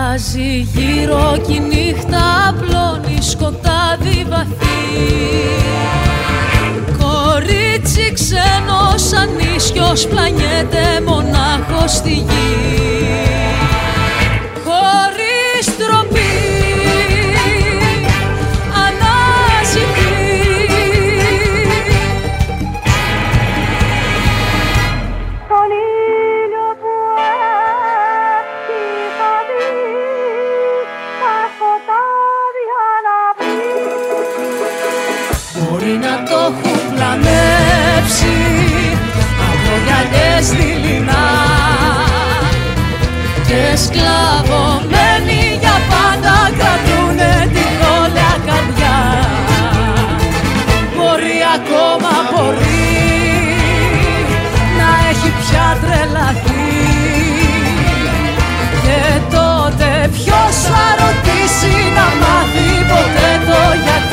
Αλλάζει γύρω κι η νύχτα απλώνει σκοτάδι βαθύ. Κορίτσι ξένο σαν ίσιος πλανιέται μονάχος στη γη. Χωρίς τροπή δειλινά και σκλαβωμένοι για πάντα κρατούνε την όλια καρδιά. Μπορεί ακόμα μπορεί να έχει πια τρελαθεί και τότε ποιος θα ρωτήσει να μάθει ποτέ το γιατί.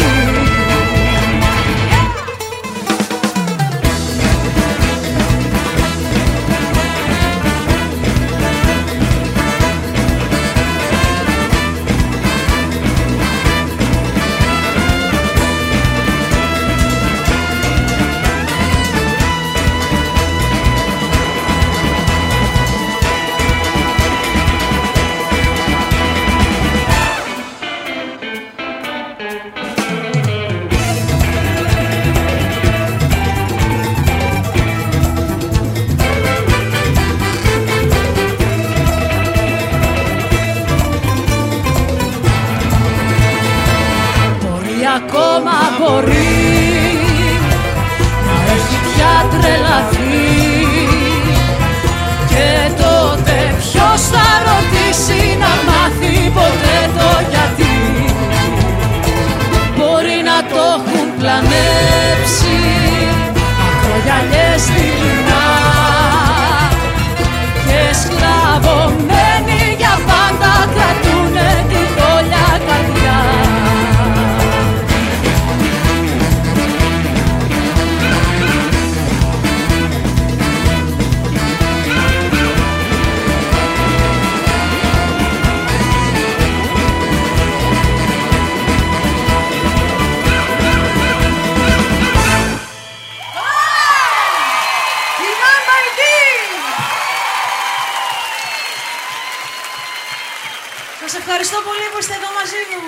Ακόμα μπορεί να έχει πια τρελαθεί και τότε ποιος θα ρωτήσει να μάθει ποτέ το γιατί. Μπορεί να το έχουν πλανέψει ακρογιαλιές δειλινά και σκλαβωμένοι για πάντα κρατούνε τη δόλια καρδιά. Σας ευχαριστώ πολύ που είστε εδώ μαζί μου.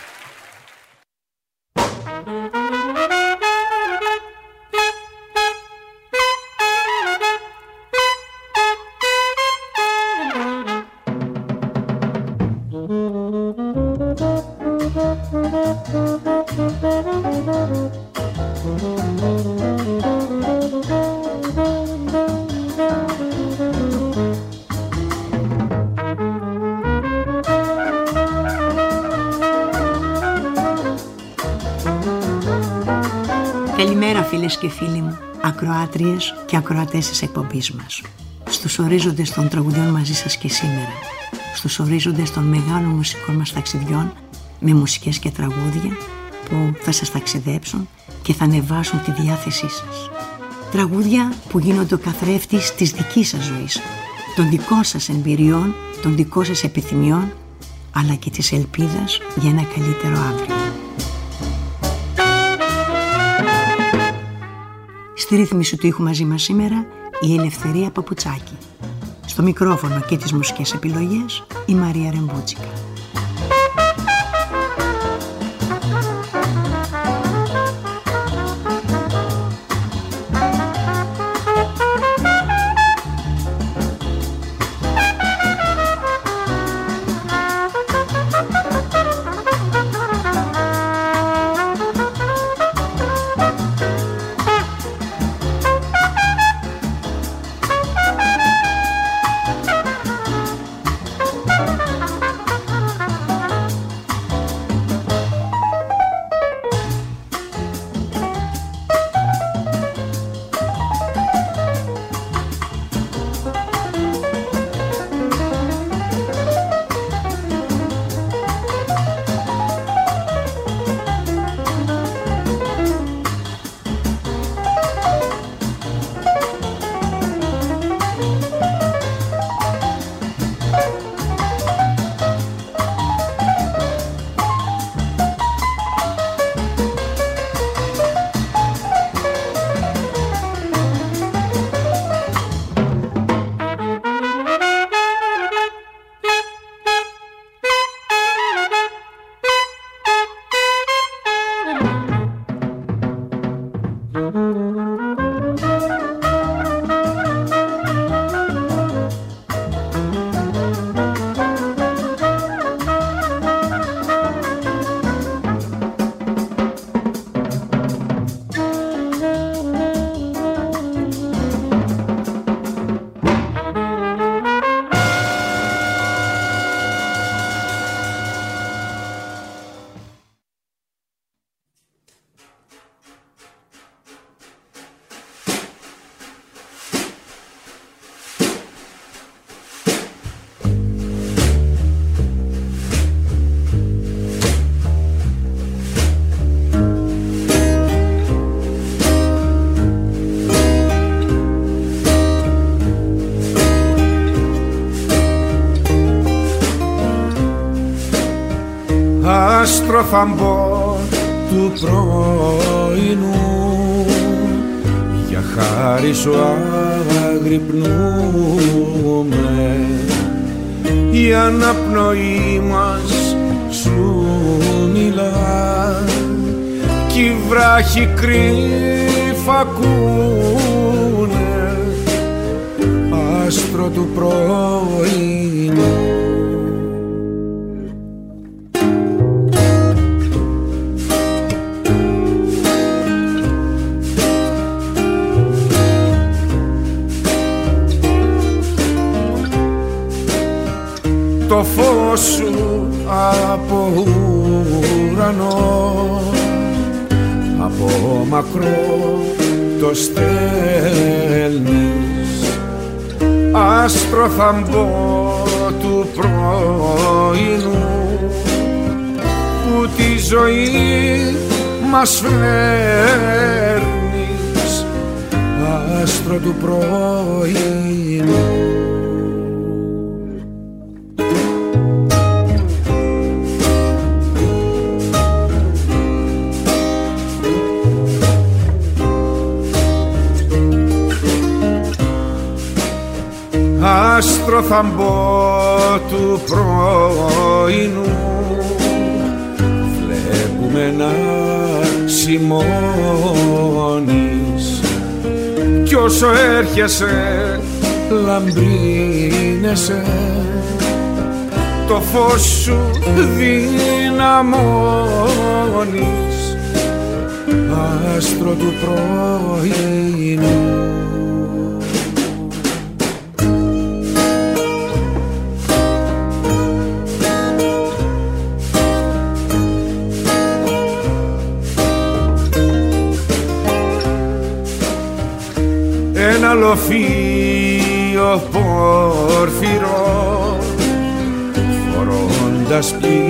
Καλημέρα φίλες και φίλοι μου, ακροάτριες και ακροατές της εκπομπής μας. Στους ορίζοντες των τραγουδιών μαζί σας και σήμερα, στους ορίζοντες των μεγάλων μουσικών μας ταξιδιών με μουσικές και τραγούδια που θα σας ταξιδέψουν και θα ανεβάσουν τη διάθεσή σας. Τραγούδια που γίνονται ο καθρέφτης της δικής σας ζωής, των δικών σας εμπειριών, των δικών σας επιθυμιών, αλλά και της ελπίδας για ένα καλύτερο αύριο. Στη ρύθμιση του ήχου μαζί μας σήμερα η Ελευθερία Παπουτσάκη. Στο μικρόφωνο και τις μουσικές επιλογές η Μαρία Ρεμπούτσικα. άστρο θα μπω του πρωινού, για χάρη σου αγρυπνούμε, η αναπνοή μας σου μιλά κι οι βράχοι κρύφα ακούνε, άστρο του πρωινού. Το φως σου από ουρανό, από μακρό το στέλνεις, άστρο θαμπό του πρωινού, που τη ζωή μας φέρνεις, άστρο του πρωινού. Άστρο θαμπό του πρωινού, βλέπουμε να σημώνεις κι όσο έρχεσαι λαμπρίνεσαι, το φως σου δυναμώνεις, άστρο του πρωινού. Ένα λοφείο πόρφυρο φορώντας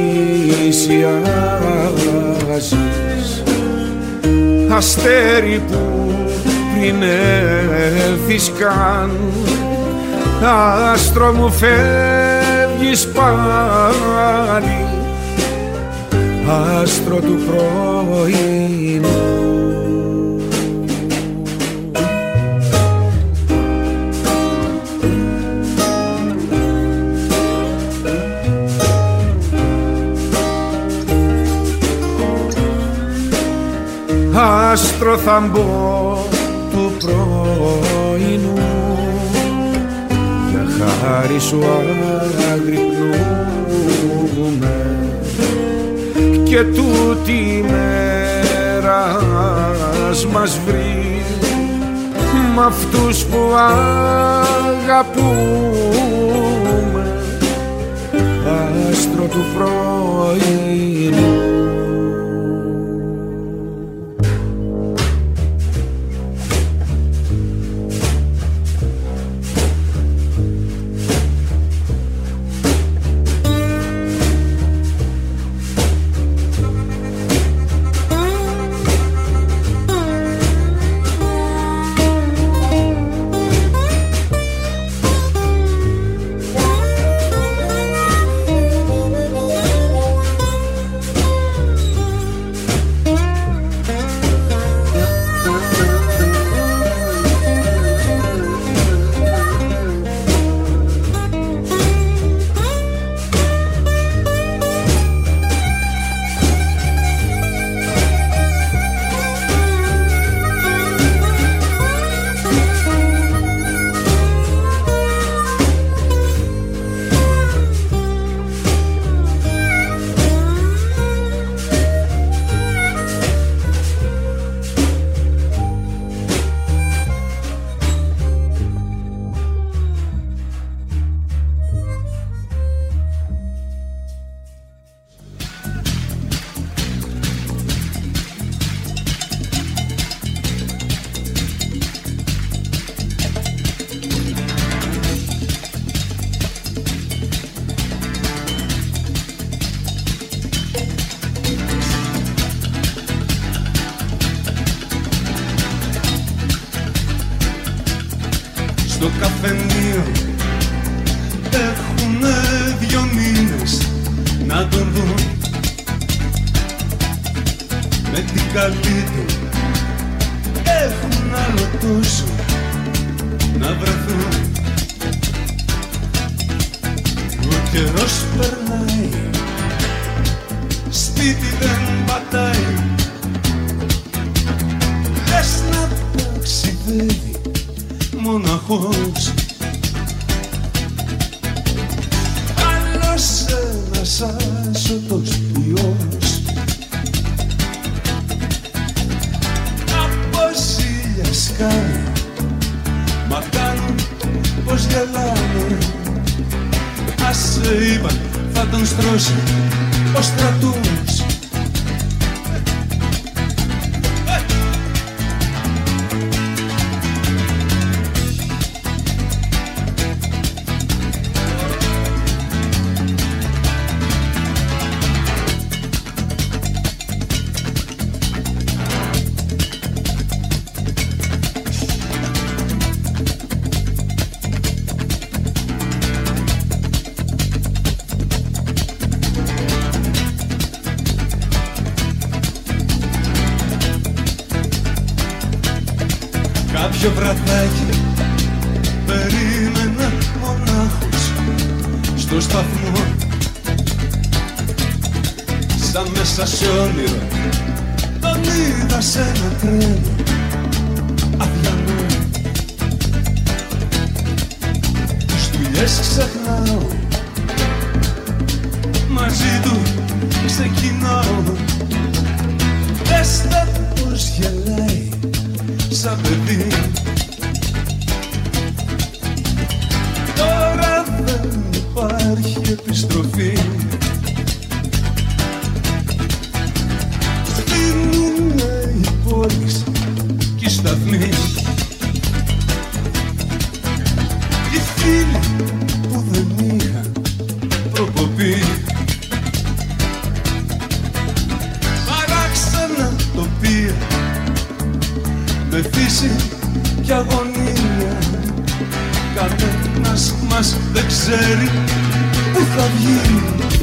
πλησιάζεις, αστέρι που πριν έλθεις καν, άστρο μου φεύγεις πάλι, άστρο του πρωινού. Άστρο θαμπό του πρωινού, για χάρη σου αγρυπνούμε και τούτη η μέρα μας βρει μ' αυτούς που αγαπούμε, άστρο του πρωινού. Στο καφενείο έχουνε 2 μήνες να τον δουν. με την καλή του έχουν άλλο τόσο να βρεθούν. Ο καιρός περνάει, σπίτι δεν πατάει, λες να ταξιδεύει μοναχός. Άλλος ένας άσωτος ιός από ζήλια σκάνει, μα κάνουν πως γελάνε. Ας σε είπαν θα τον στρώσει ο στρατούς. Κάποιο βραδάκι περίμενα μονάχος στο σταθμό, σαν μέσα σε όνειρο τον είδα σε ένα τρένο αδιανό. Τις δουλειές ξεχνάω, μαζί του ξεκινάω. Δέστε πως γελάει σαν παιδί. Τώρα δεν υπάρχει επιστροφή. Σβήνουνε οι πόλεις κι οι σταθμοί, οι φίλοι που δεν είχαν προκοπή. Παράξενα τοπία με φύση κι αγωνία. Κανένας μας δεν ξέρει που θα βγει.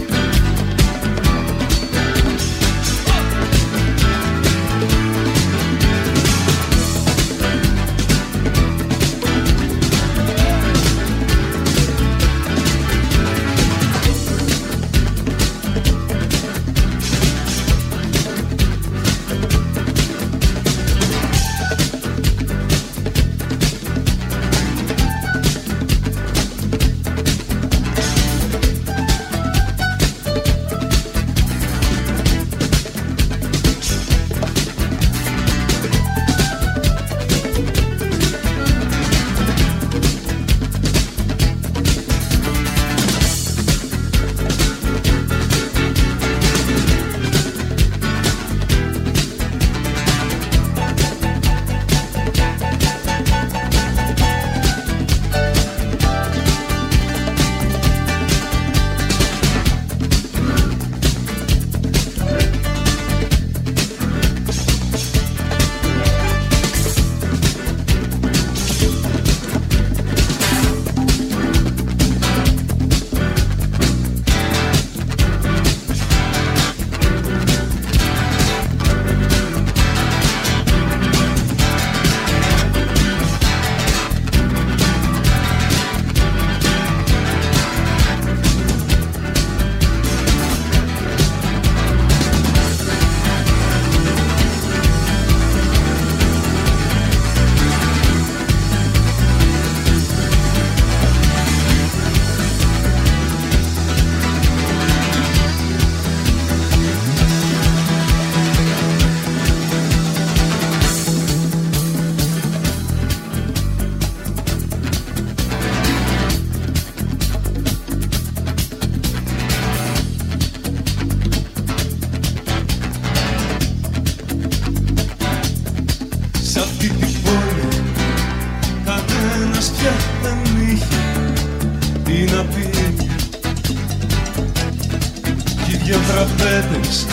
τραπέτες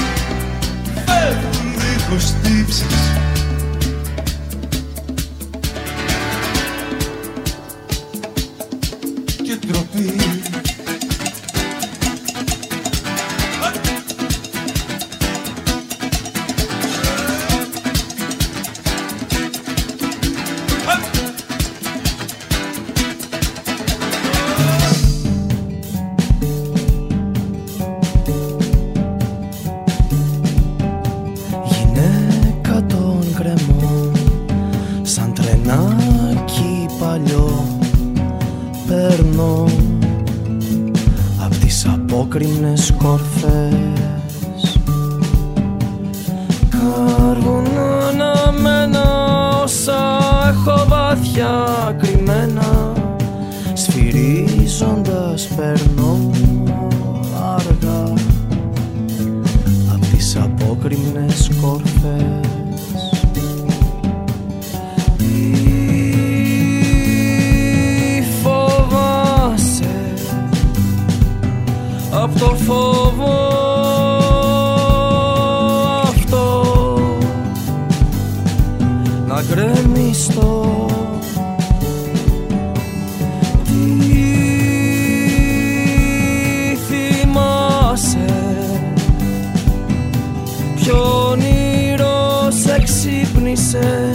φεύγουν δίχως τύψεις. Και ντροπή. παλιό παίρνω απ' τις απόκριμνες κόρφες, κάρβουνα αναμένα όσα έχω βαθιά κρυμμένα, σφυρίζοντας παίρνω αργά απ' τις απόκριμνες κόρφες. Απ' το φόβο αυτό να γκρεμιστώ, τι θυμάσαι, ποιο όνειρο σε ξύπνησε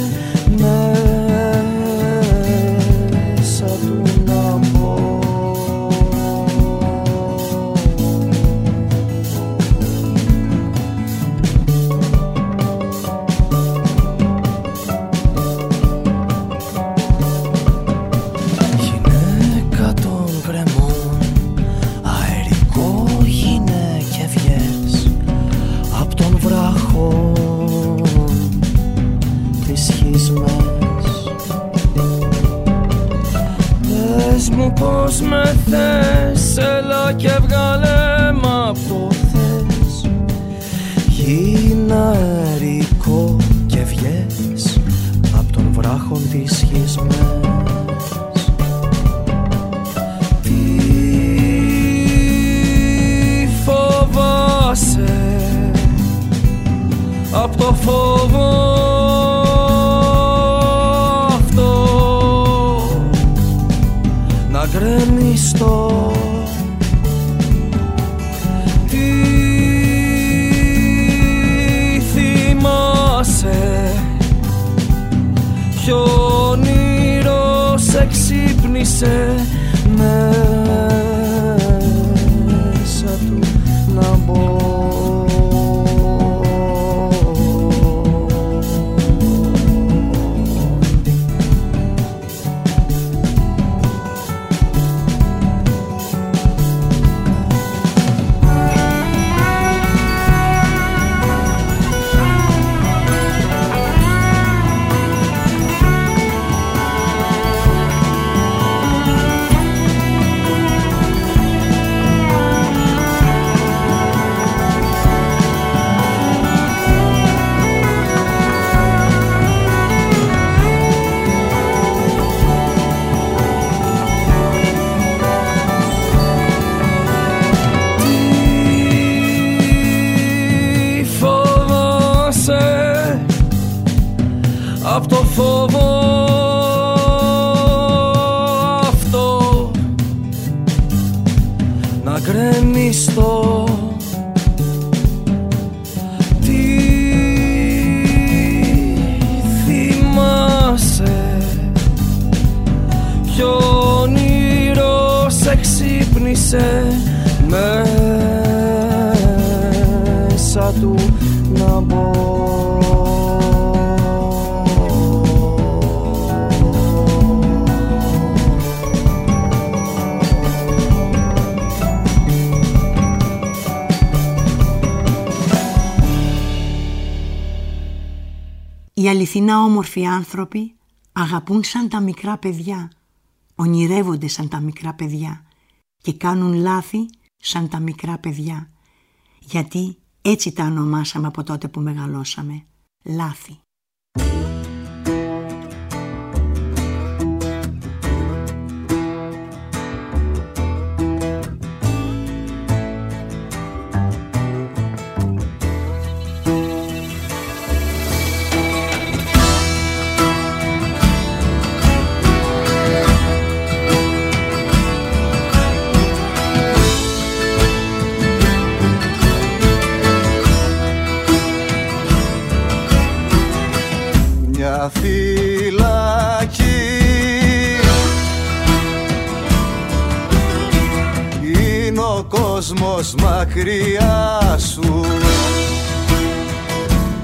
μέσα του να πω. Πώς με θες, έλα και βγάλε μ' απ' το θες, γίνα αερικό και βγες απ' των βράχων της γης μες. Τι φοβάσαι, απ' το φόβο γκρεμιστώ, τι θυμάσαι, ποιο όνειρο σε ξύπνησε μέσα του να μπω. Απ' το φόβο αυτό να γκρεμιστώ, τι θυμάσαι, ποιο όνειρο σε ξύπνησε μέσα του να μπω. Οι αληθινά όμορφοι άνθρωποι αγαπούν σαν τα μικρά παιδιά, ονειρεύονται σαν τα μικρά παιδιά και κάνουν λάθη σαν τα μικρά παιδιά, γιατί έτσι τα ονομάσαμε από τότε που μεγαλώσαμε, λάθη. Φυλακή είναι ο κόσμος μακριά σου,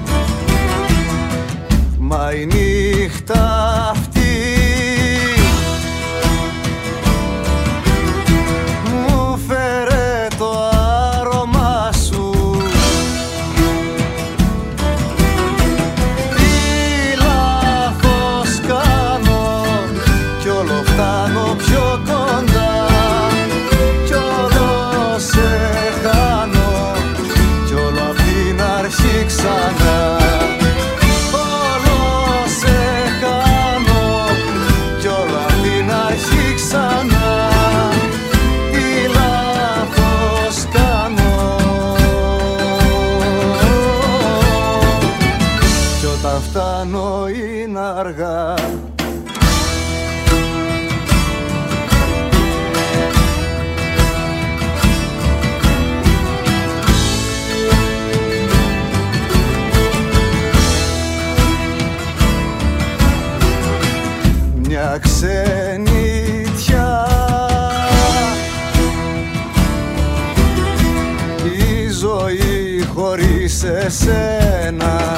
μα η νύχτα αυτή τα ξενιτιά. Η ζωή χωρίς εσένα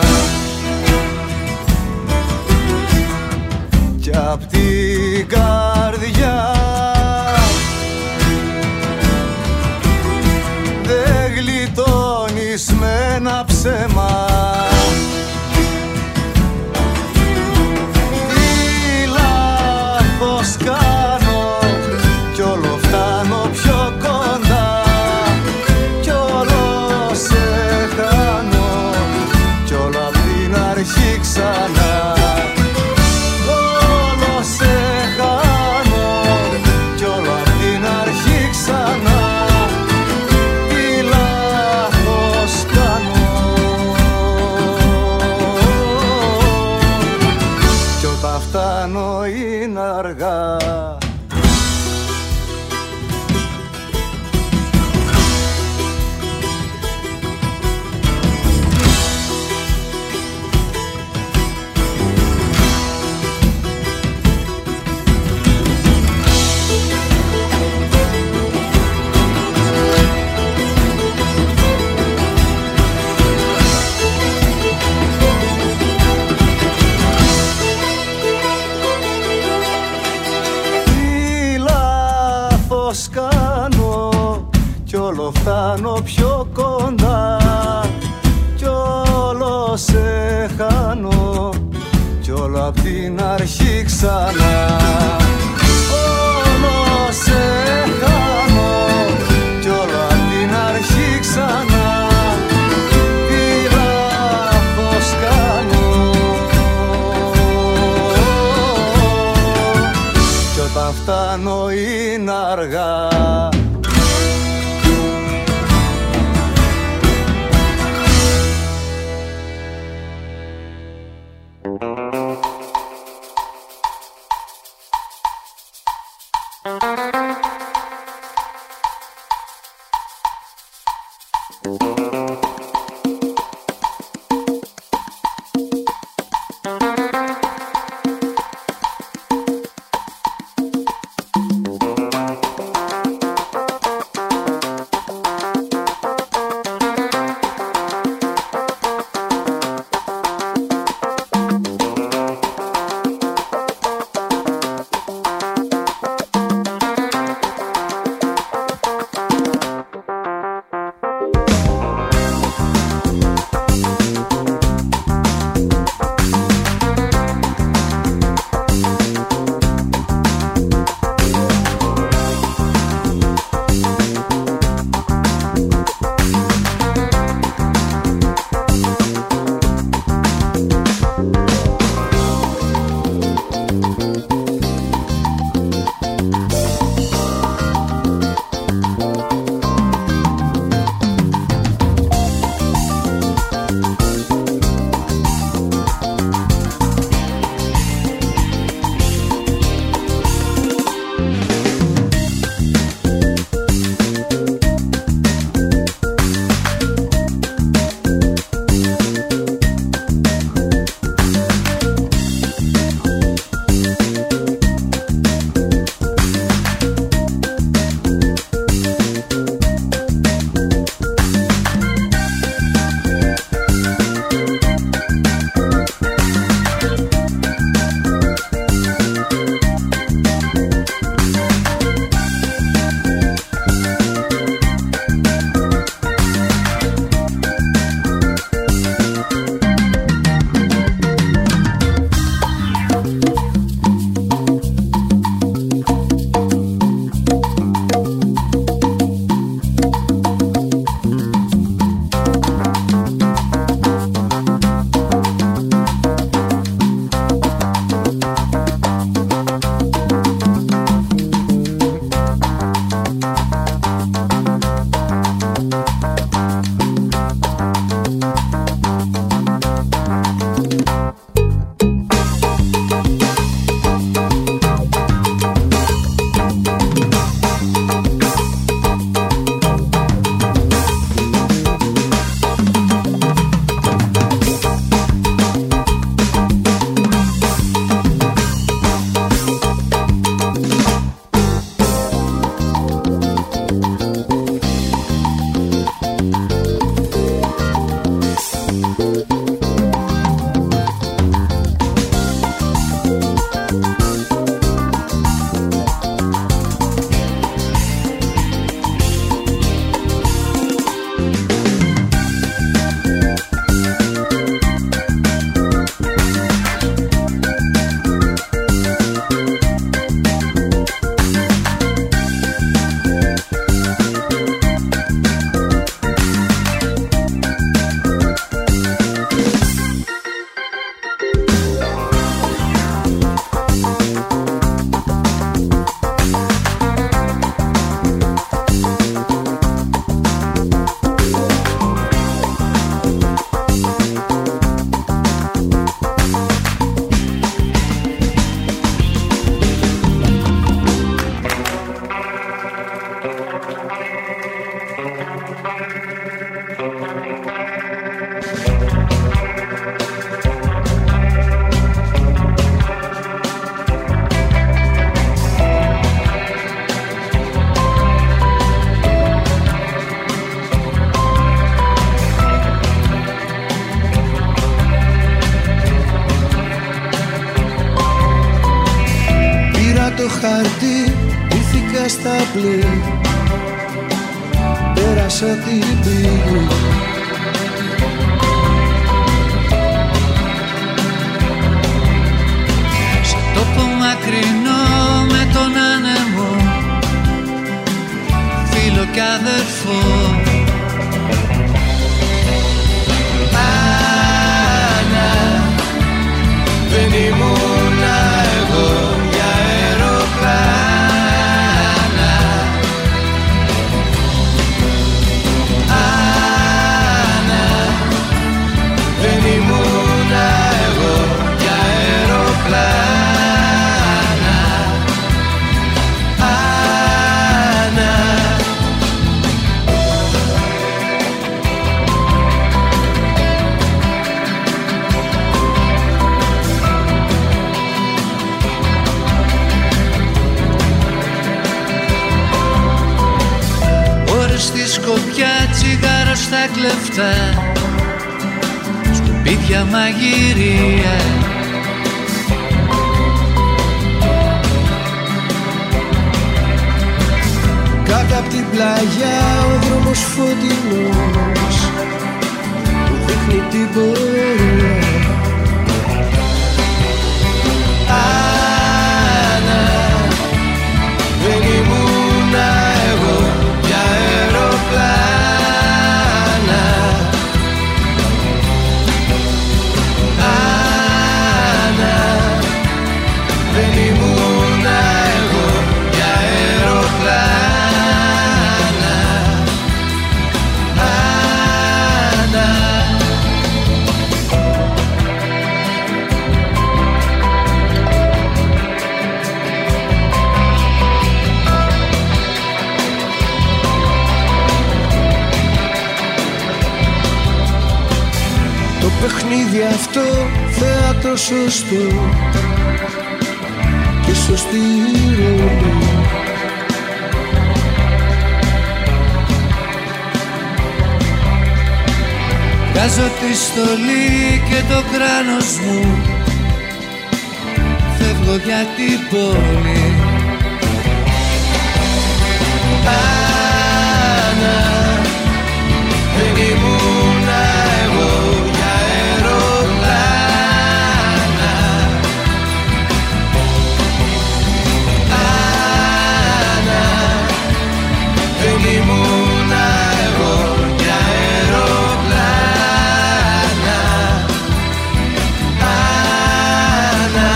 κι απ' την καρδιά δεν γλιτώνεις με ένα ψέμα. Τι λάθος κάνω κι όλο φτάνω πιο κοντά κι όλο σε χάνω κι όλο απ' την αρχή ξανά. Φτάνω είναι αργά. Φτάνω πιο κοντά κι όλο σε χάνω κι όλο απ' την αρχή ξανά. Όλο σε χάνω κι όλο απ' την αρχή ξανά. Τι λάθος κάνω κι όταν φτάνω είναι αργά. το χαρτί, ήθηκα στα πλοία, πέρασα την πύλη. Σε τόπο μακρινό με τον άνεμο, φίλο κι αδερφό. Άννα, δεν ήμουνα εγώ για αεροπλάνα. Άννα, δεν ήμουνα εγώ για αεροπλάνα. Στη σκοπιά, τσιγάρο στα κλεφτά, σκουπίδια μαγειρία. Κάτω απ' την πλαγιά ο δρόμος φωτεινός που δείχνει την πορεία. Άννα, δεν ήμουνα εγώ για αεροπλάνα. Άννα, δεν ήμουνα εγώ για αεροπλάνα. Άννα. Το παιχνίδι αυτό θέατρο σωστό και σωστή ρόλη. Βγάζω τη στολή και το κράνος μου, φεύγω για την πόλη. Άννα, δεν ήμουνα εγώ για αεροπλάνα. Άννα, δεν ήμουνα εγώ για αεροπλάνα. Άννα,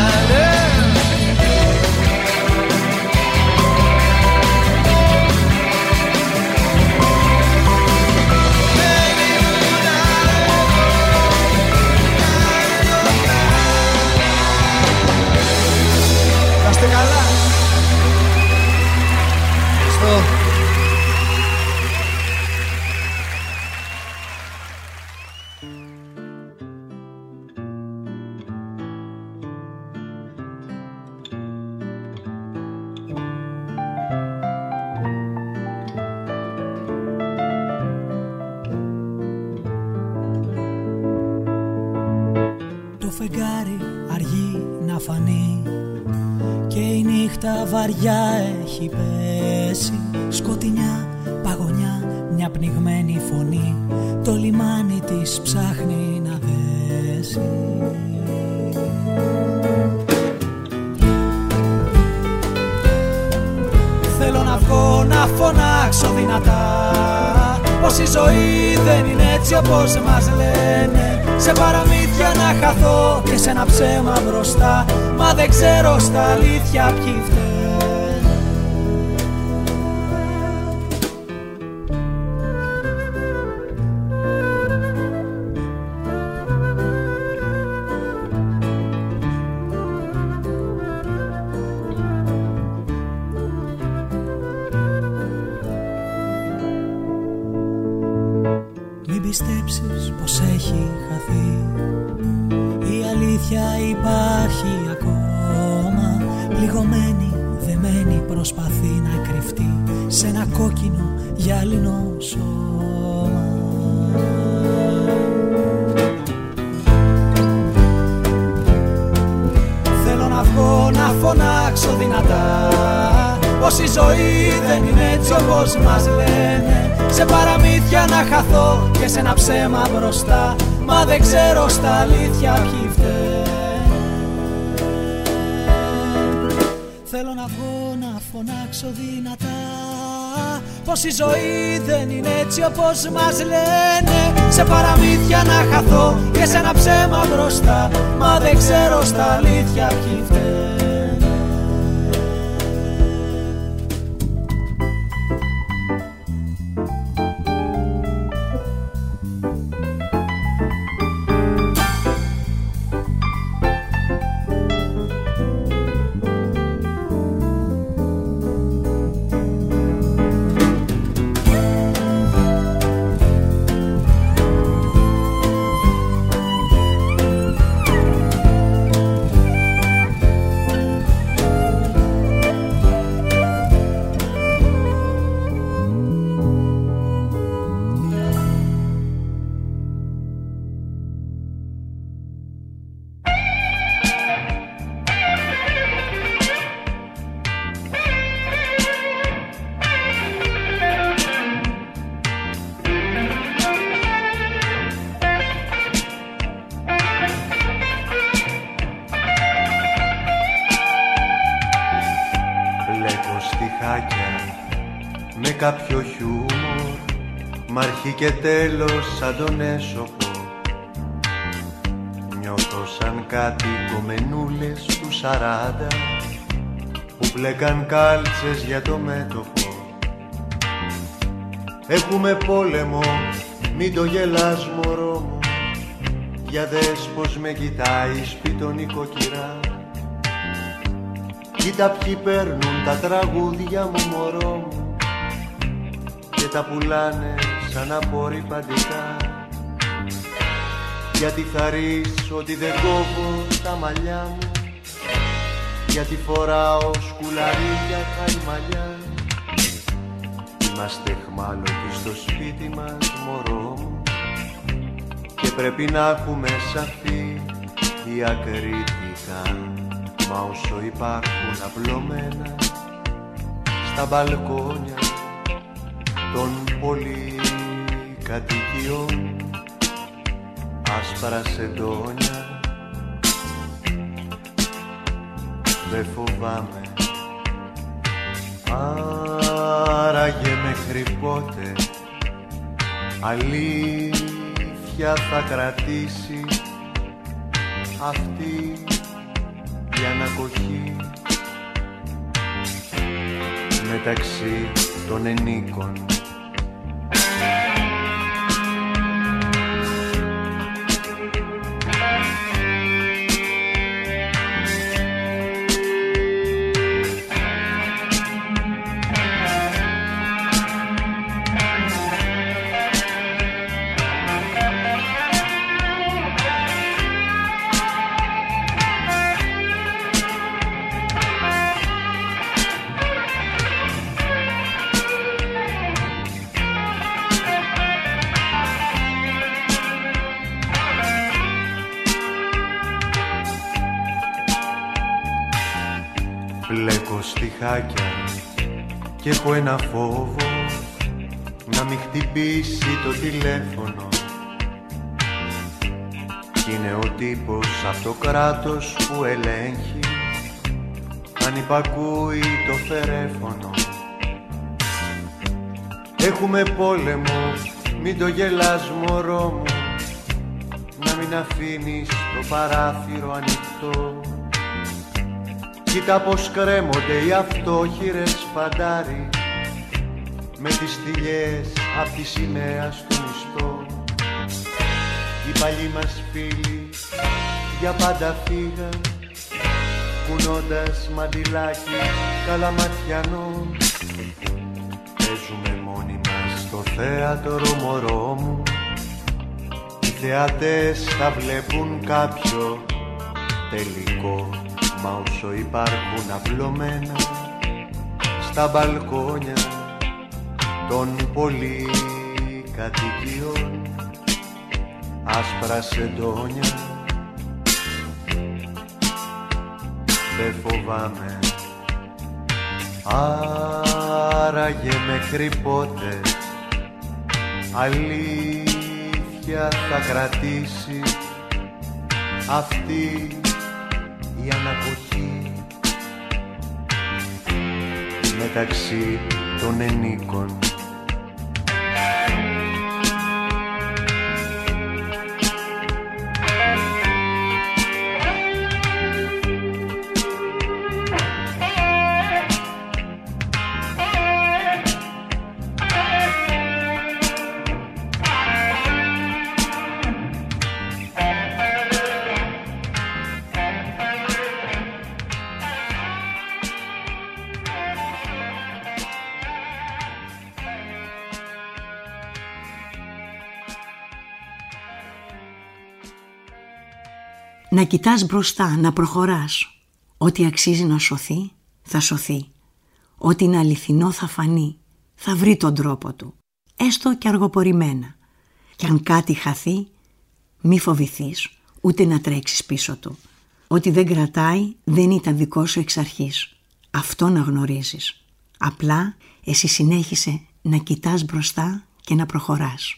Κάστε καλά. στο Το φεγγάρι αργεί να φανεί και η νύχτα βαριά έχει πέσει. Σκοτεινιά, παγωνιά, μια πνιγμένη φωνή το λιμάνι της ψάχνει να δέσει. Θέλω να βγω να φωνάξω δυνατά πως η ζωή δεν είναι έτσι όπως μας λένε. Σε παραμύθια να χαθώ και σε ένα ψέμα μπροστά, μα δεν ξέρω στα αλήθεια ποιοι φταίνε. Μην πιστέψεις πως έχει χαθεί, η αλήθεια υπάρχει ακόμα. Πληγωμένη, δεμένη προσπαθεί να κρυφτεί σε ένα κόκκινο γυάλινο σώμα. Θέλω να βγω να φωνάξω δυνατά. Πως η ζωή δεν είναι έτσι όπως μας λένε, σε παραμύθια να χαθώ και σε ένα ψέμα μπροστά. Μα δεν ξέρω στα αλήθεια ποιοι φταίνε. Θέλω να βγω να φωνάξω δυνατά, πως η ζωή δεν είναι έτσι όπως μας λένε, σε παραμύθια να χαθώ και σε ένα ψέμα μπροστά. Μα δεν ξέρω στα αλήθεια ποιοι φταίνε. Με κάποιο χιούμορ, μ' αρχή και τέλος σαν τον έσωπο. Νιώθω σαν κάτι κομμενούλες του 40 που πλέκαν κάλτσες για το μέτωπο. Έχουμε πόλεμο, μην το γελάς μωρό μου, για δες πως με κοιτάει σπίτον νοικοκυρά. Κοίτα ποιοι παίρνουν τα τραγούδια μου μωρό μου και τα πουλάνε σαν απορριπαντικά. Γιατί θα ρεις ότι δεν κόβω τα μαλλιά μου, γιατί φοράω σκουλαρίκια χαϊμαλιά. Είμαστε εχμάλωτοι στο σπίτι μας μωρό μου και πρέπει να έχουμε σαφή διακριτικά. Μα όσο υπάρχουν απλωμένα στα μπαλκόνια των πολυκατοικιών άσπρα σεντόνια, δεν φοβάμαι. Άραγε μέχρι πότε αλήθεια θα κρατήσει αυτή η ανακοχή μεταξύ των ενίκων. Μπλέκω στιχάκια και έχω ένα φόβο να μην χτυπήσει το τηλέφωνο. Είναι ο τύπος από το κράτος που ελέγχει αν υπακούει το φερέφωνο. Έχουμε πόλεμο, μην το γελάς μωρό μου, να μην αφήνεις το παράθυρο ανοιχτό. Κοίτα πως κρέμονται οι αυτόχειρες φαντάροι με τις στυλιές απ' τη σημαία στο μισθό. Οι παλιοί μας φίλοι για πάντα φύγαν, κουνώντας μαντιλάκι καλαματιανό. Παίζουμε μόνοι μας στο θέατρο μωρό μου, οι θεατές θα βλέπουν κάποιο τελικό. Μα όσο υπάρχουν απλωμένα στα μπαλκόνια των πολυκατοικιών άσπρα σεντόνια, δεν φοβάμαι. Άραγε μέχρι πότε αλήθεια θα κρατήσει αυτή η ανακοχή μεταξύ των ενίκων. Να κοιτάς μπροστά, να προχωράς. Ό,τι αξίζει να σωθεί, θα σωθεί. Ό,τι είναι αληθινό θα φανεί, θα βρει τον τρόπο του. Έστω και αργοπορημένα. Κι αν κάτι χαθεί, μη φοβηθείς, ούτε να τρέξεις πίσω του. Ό,τι δεν κρατάει, δεν ήταν δικό σου εξ αρχής. Αυτό να γνωρίζεις. Απλά εσύ συνέχισε να κοιτάς μπροστά και να προχωράς.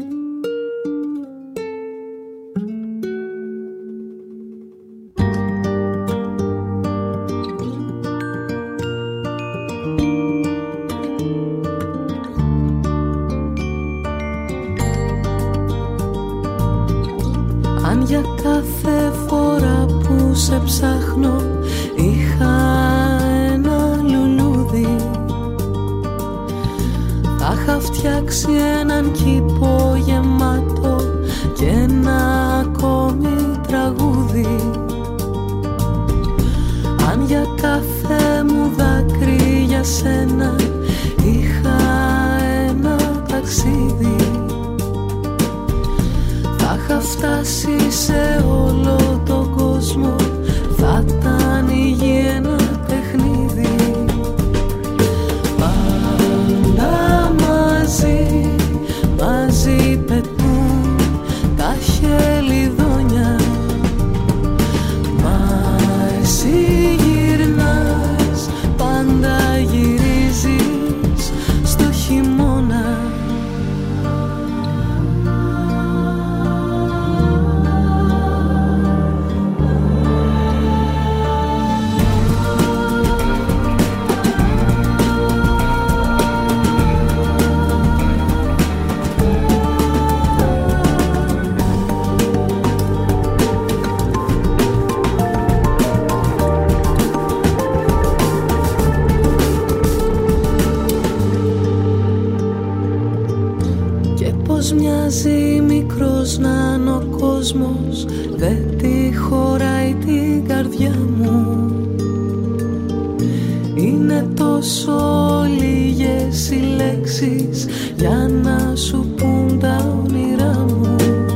Αν για κάθε φορά που σε ψάχνω είχα ένα λουλούδι, θα είχα φτιάξει έναν κήπο γεμάτο και ένα ακόμη τραγούδι. Αν για κάθε μου δάκρυ για σένα είχα ένα ταξίδι, θα είχα φτάσει σε όλο τον κόσμο, θα ήταν ανοίγει ένα παιχνίδι. Πάντα μαζί, μαζί πετούν τα χελιδόνια, μα εσύ γυρνάς, πάντα γυρίζεις στο χειμώνα. Μοιάζει μικρός να είναι ο κόσμος, δεν τη χωράει την καρδιά μου. Είναι τόσο λίγες οι λέξεις για να σου πουν τα όνειρά μου,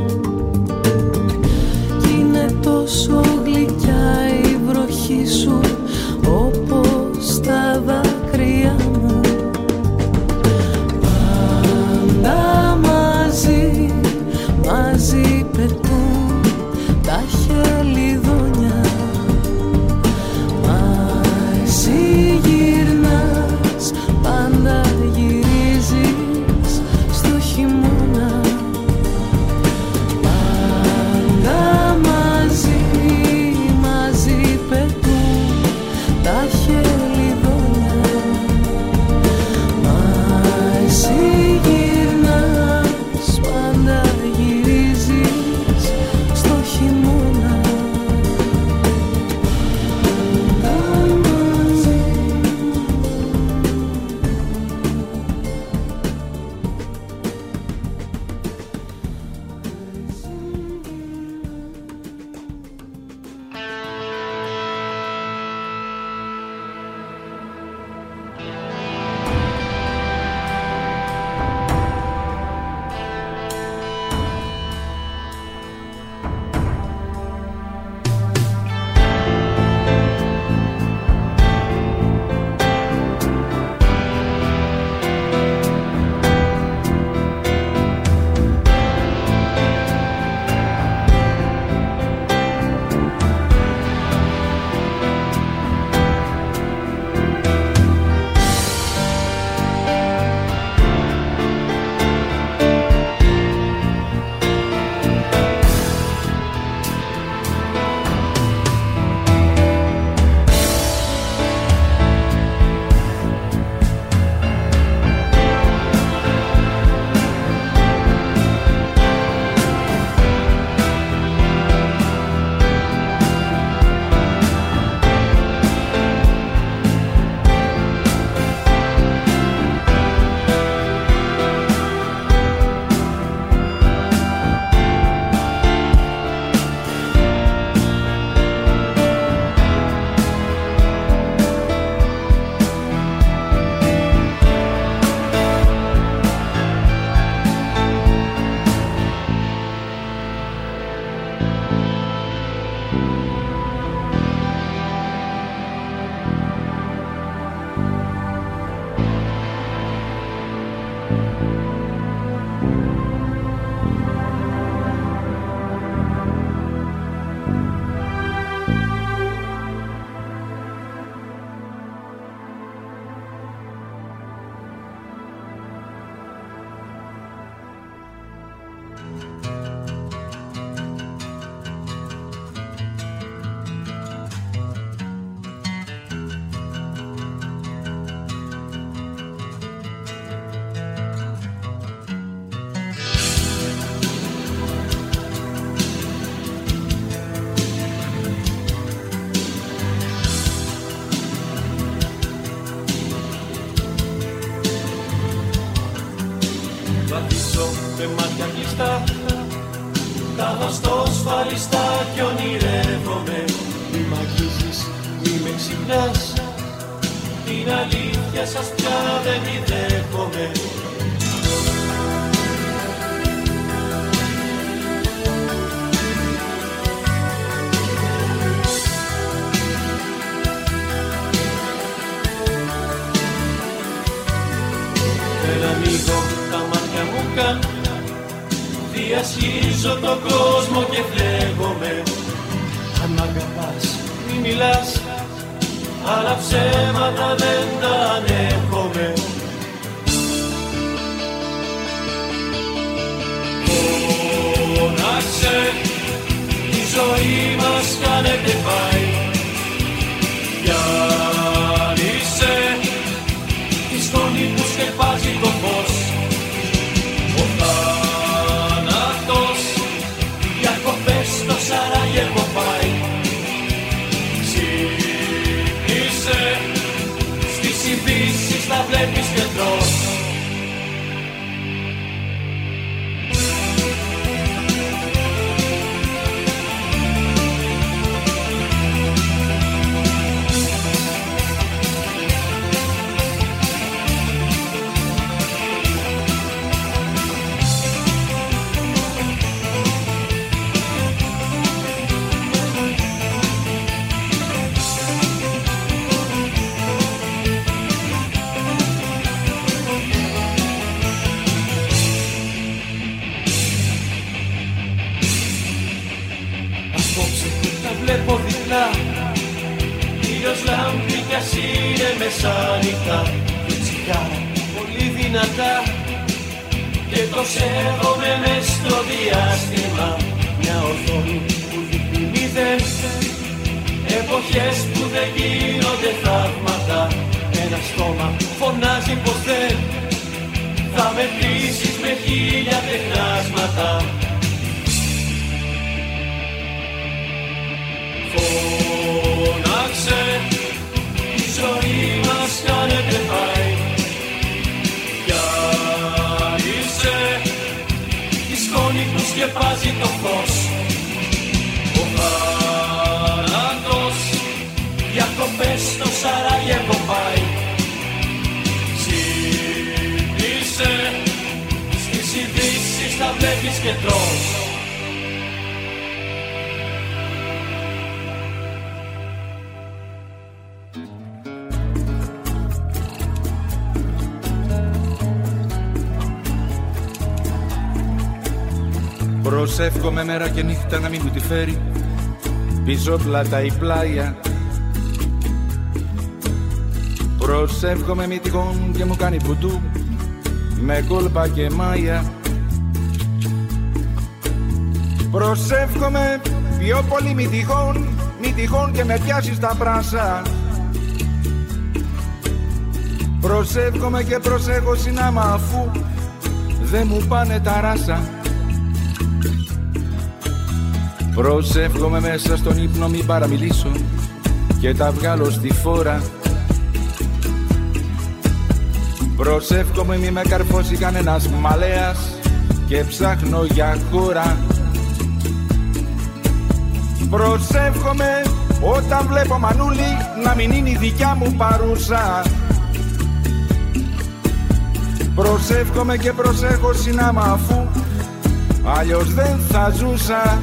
κι είναι τόσο γλυκιά η βροχή σου όπως τα δάκρυα μου. Μαζί πετούν τα χελιδόνια, μα εσύ γυρνάς, πάντα γυρίζεις στο χειμώνα. Πάντα μαζί, μαζί πετούν τα χελιδόνια, μα εσύ γυρνάς, πάντα Με μάτια κλειστά τα βαστώ σφαλιστά κι ονειρεύομαι. Μη μ' αγγίζεις, μη με ξυπνάς, την αλήθεια σας πια δεν τη δέχομαι. Δεν ανοίγω τα μάτια μου καν, διασχίζω τον κόσμο και φλέγομαι. Αν μ' αγαπάς μη μιλάς, άλλα ψέματα δεν τα ανέχομαι. Φώναξε, η ζωή μας κάνετε πάει. Διάλυσε τη σκόνη που σκεπάζει το φως. Ο θάνατος διακοπές στο Σαράγεβο πάει. Ξύπνησε, στις ειδήσεις τα βλέπεις και τρως. Είναι μεσάνυχτα και τσιγάρα πολύ δυνατά και το σέβομαι μες στο διάστημα. Μια οθόνη που δείχνει μηδέν, εποχές που δεν γίνονται θαύματα. Ένα στόμα φωνάζει πως δεν θα με πείσεις με 1000 τεχνάσματα. Φώναξε, η ζωή μας κάνετε πάει. Διάλυσε τη σκόνη που σκεπάζει το φως. Ο θάνατος διακοπές στο Σαράγεβο πάει. Ξύπνησε, στις ειδήσεις τα βλέπεις και τρως. Προσεύχομαι μέρα και νύχτα να μην μου τη φέρει πίσω πλάτα η πλάια. Προσεύχομαι μη τυχόν και μου κάνει πουτού με κόλπα και μάια. Προσεύχομαι πιο πολύ μη τυχόν και με πιάσει στα πράσα. Προσεύχομαι και προσέχω συνάμα αφού δεν μου πάνε τα ράσα. Προσεύχομαι μέσα στον ύπνο μην παραμιλήσω και τα βγάλω στη φόρα. Προσεύχομαι μη με καρφώσει κανένας μαλέας και ψάχνω για χώρα. Προσεύχομαι όταν βλέπω μανούλι να μην είναι η δικιά μου παρούσα. Προσεύχομαι και προσέχω συνάμα αφού αλλιώς δεν θα ζούσα.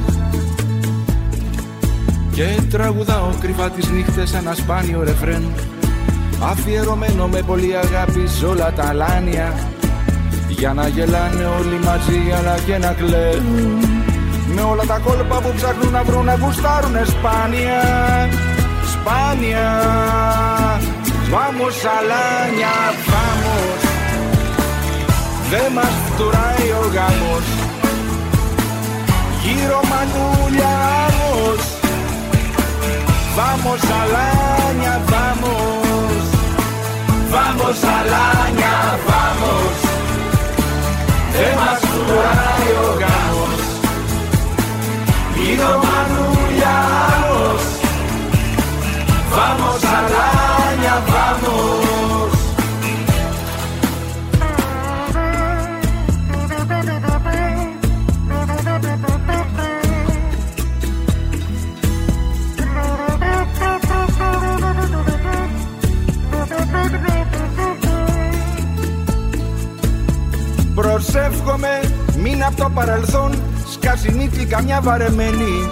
Και τραγουδάω κρυφά τις νύχτες ένα σπάνιο ρεφρέν αφιερωμένο με πολύ αγάπη σ' όλα τα αλάνια, για να γελάνε όλοι μαζί αλλά και να κλαίνουν, με όλα τα κόλπα που ψάχνουν να βρουν να γουστάρουνε σπάνια. Σπάνια. Vamos αλάνια, vamos. Δεν μας φτουράει ο γάμος. Γύρω μανούλια άμμος. Vamos αλάνια, vamos. Vamos αλάνια, vamos. Δεν μας φτουράει ο γάμος. Γύρω μανούλια άμμος. Vamos αλάνια, vamos. Προσεύχομαι μην απ' το παρελθόν σκάσει νύχτη καμιά βαρεμένη.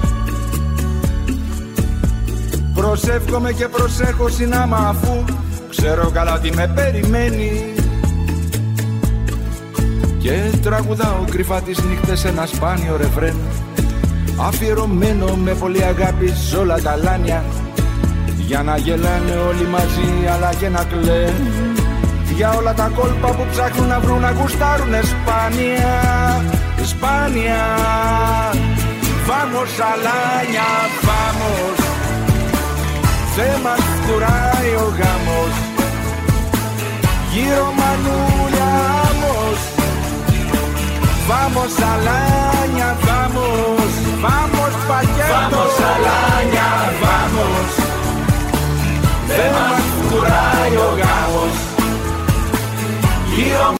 Προσεύχομαι και προσέχω συνάμα αφού ξέρω καλά τι με περιμένει. Και τραγουδάω κρυφά τις νύχτες ένα σπάνιο ρεφρέν, αφιερωμένο με πολύ αγάπη σ' όλα τα αλάνια, για να γελάνε όλοι μαζί αλλά και να κλαίνουν, για όλα τα κόλπα που ψάχνουν να βρουν να γουστάρουνε σπάνια. Σπάνια. Vamos αλάνια, vamos. Δεν μας φτουράει ο γάμος. Γύρω μανούλια άμμος. Vamos αλάνια, vamos. Vamos πακέτο. Vamos αλάνια, vamos. Δεν μας φτουράει ο γάμος. Γύρω